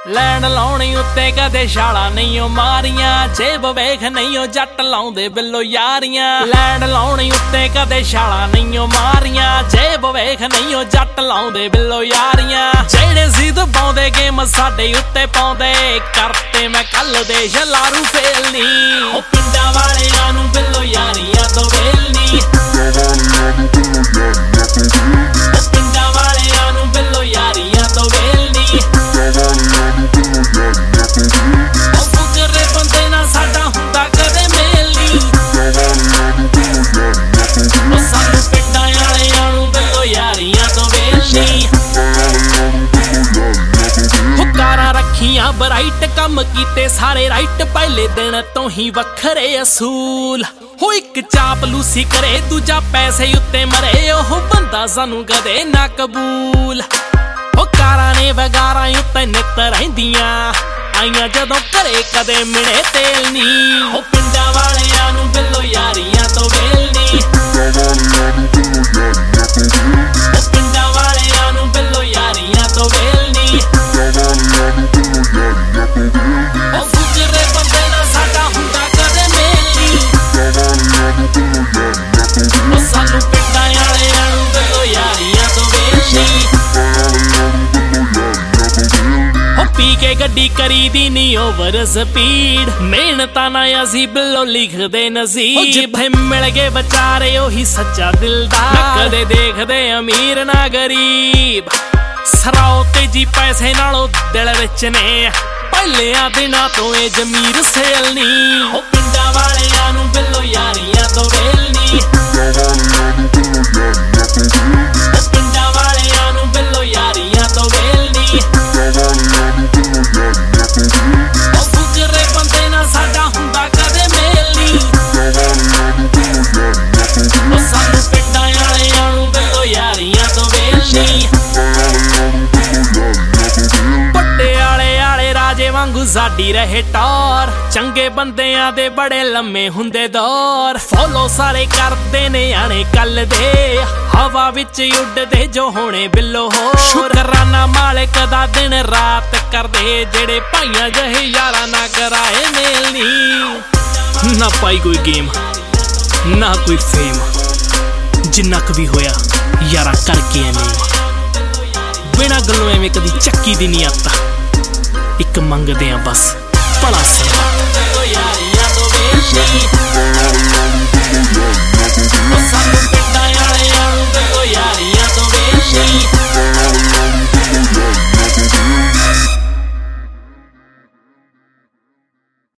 ਲੈਣ ਲਾਉਣੀ ਉੱਤੇ ਕਦੇ ਛਾਲਾਂ ਨਹੀਂ ਓ ਮਾਰੀਆਂ, ਜੇਬ ਵੇਖ ਨਹੀਂ ਓ ਜੱਟ ਲਾਉਂਦੇ ਬਿੱਲੋ ਯਾਰੀਆਂ। ਲੈਣ ਲਾਉਣੀ ਉੱਤੇ ਕਦੇ ਛਾਲਾਂ ਨਹੀਂ ਓ ਮਾਰੀਆਂ, ਜੇਬ ਵੇਖ ਨਹੀਂ ਓ ਜੱਟ ਲਾਉਂਦੇ ਬਿੱਲੋ ਯਾਰੀਆਂ। ਜਿਹੜੇ ਜ਼ਿੱਦ ਪਾਉਂਦੇ ਗੇਮ ਸਾਡੇ ਉੱਤੇ ਪਾਉਂਦੇ, ਕਰਤੇ ਮੈਂ ਕੱਲ ਦੇ ਸ਼ਲਾਰੂ ਫੇਲ ਨੀ। ਉਹ ਪਿੰਡਾਂ ਵਾਲਿਆਂ ਨੂੰ ਬਿੱਲੋ ਯਾਰੀਆਂ ਤੋਂ ਵੇਲ ਨੀ, ਪਿੰਡਾਂ ਵਾਲਿਆਂ ਨੂੰ ਬਿੱਲੋ ਯਾਰੀਆਂ ਤੋਂ ਵੇਲ ਨੀ। ਉਹ ਫੁਕਰੇ ਬੰਦੇ ਨਾਲ ਸਾਡਾ ਹੁੰਦਾ ਕਦੇ ਮੇਲ ਨੀ, ਉਹ ਸਾਨੂੰ ਪਿੰਡਾਂ ਵਾਲਿਆਂ ਨੂੰ ਬਿੱਲੋ ਯਾਰੀਆਂ ਤੋਂ ਵੇਲ ਨੀ। ਕਾਰਾਂ ਰੱਖੀਆਂ ਬਰਾਈਟ, ਕੰਮ ਕੀਤੇ ਸਾਰੇ ਰਾਈਟ, ਪਹਿਲੇ ਦਿਨ ਤੋਂ ਹੀ ਵੱਖਰੇ ਅਸੂਲ। ਹੋ ਇੱਕ ਚਾਪਲੂਸੀ ਕਰੇ ਦੂਜਾ ਪੈਸੇ ਉੱਤੇ ਮਰੇ, ਉਹ ਬੰਦਾ ਸਾਨੂੰ ਕਦੇ ਨਾ ਕਬੂਲ। ਉਹ ਕਾਰਾਂ ਨੇ ਵਗਾਰਾਂ ਉੱਤੇ ਨਿੱਤ ਰਹਿੰਦੀਆਂ ਆਈਆਂ, ਜਦੋਂ ਘਰੇ ਕਦੇ ਮਿਣੇ ਤੇਲ ਨੀ। ਉਹ ਪਿੰਡਾਂ ਵਾਲਿਆਂ ਨੂੰ ਬਿੱਲੋ ਯਾਰੀਆਂ ਤੋਂ ਵੇਲ ਨੀ, ਉਹ ਪਿੰਡਾਂ ਵਾਲਿਆਂ ਨੂੰ ਬਿੱਲੋ ਯਾਰੀਆਂ ਤੋਂ ਵੇਲ ਨੀ। ਉਹ ਫੁਕਰੇ ਬੰਦੇ ਨਾਲ ਸਾਡਾ ਹੁੰਦਾ ਕਦੇ ਮੇਲ ਨੀ, ਉਹ ਸਾਨੂੰ ਪਿੰਡਾਂ ਵਾਲਿਆਂ ਨੂੰ ਬਿੱਲੋ ਯਾਰੀਆਂ ਤੋਂ ਵੇਲ ਨੀ। ਉਹ ਪੀ ਕੇ ਗੱਡੀ ਕਰੀਦੀ ਨੀ ਓਵਰ ਸਪੀਡ, ਮਿਹਨਤਾਂ ਨਾ ਅਸੀਂ ਬਿੱਲੋ ਲਿਖਦੇ ਨਸੀਬ। ਜਿੱਥੇ ਮਿਲ ਗਏ ਵਿਚਾਰੇ ਉਹੀ ਸੱਚਾ ਦਿਲਦਾਰ, ਨਾ ਕਦੇ ਦੇਖਦੇ ਅਮੀਰ ਨਾ ਗਰੀਬ। ਸਰਾਓ ਤੇਜੀ ਪੈਸੇ ਨਾਲੋਂ ਦਿਲ ਵਿੱਚ ਨੇ, ਪਹਿਲਿਆਂ ਦਿਨਾਂ ਤੋਂ ਇਹ ਜ਼ਮੀਰ ਸੇਲ ਨੀ। ਉਹ ਪਿੰਡਾਂ ਵਾਲਿਆਂ ਨੂੰ ਬਿੱਲੋ ਯਾਰੀਆਂ ਤੋਂ ਵੇਲ ਨੀ, ਉਹ ਪਿੰਡਾਂ ਵਾਲਿਆਂ ਨੂੰ ਬਿੱਲੋ ਯਾਰੀਆਂ ਤੋਂ ਵੇਲ ਨੀ। ਉਹ ਫੁਕਰੇ ਬੰਦੇ ਨਾਲ ਸਾਡਾ ਹੁੰਦਾ ਕਦੇ ਮੇਲ ਨੀ, ਉਹ ਸਾਨੂੰ ਪਿੰਡਾਂ ਵਾਲਿਆਂ ਨੂੰ ਬਿੱਲੋ ਯਾਰੀਆਂ ਤੋਂ ਵੇਲ ਨੀ। ਰਾਜੇ ਵਾਂਗੂ ਸਾਡੀ ਰਹੇ ਟੌਰ, ਚੰਗੇ ਬੰਦਿਆਂ ਦੇ ਬੜੇ ਲੰਮੇ ਹੁੰਦੇ ਦੌਰ। ਫੋਲੋ ਸਾਰੇ ਕਰਦੇ ਨੇ ਆਣੇ ਕੱਲ ਦੇ, ਹਵਾ ਵਿੱਚ ਉੱਡਦੇ ਜੋ ਹੋਣੇ ਬਿੱਲੋ ਹੋਰ। ਸ਼ੁਕਰਾਨਾ ਮਾਲਕ ਦਾ ਦਿਨ ਰਾਤ ਕਰਦੇ, ਜਿਹੜੇ ਭਾਈਆਂ ਜਿਹੇ ਯਾਰਾਂ ਨਾ ਕਰਾਏ ਮੇਲ ਨੀ। ਨਾ ਪਾਈ ਕੋਈ ਗੇਮ ਨਾ ਕੋਈ ਫੇਮ, ਜਿੰਨਾ ਕੁ ਵੀ ਹੋਇਆ ਯਾਰਾਂ ਕਰਕੇ ਐਵੇਂ, ਬਿਨਾਂ ਗੱਲੋਂ ਐਵੇਂ ਕਦੀ ਚੱਕੀ ਦੀ ਨੀ ਆਤਾ। ਇੱਕ ਮੰਗਦੇ ਆ ਬਸ ਭਲਾ ਸਮਾਂ।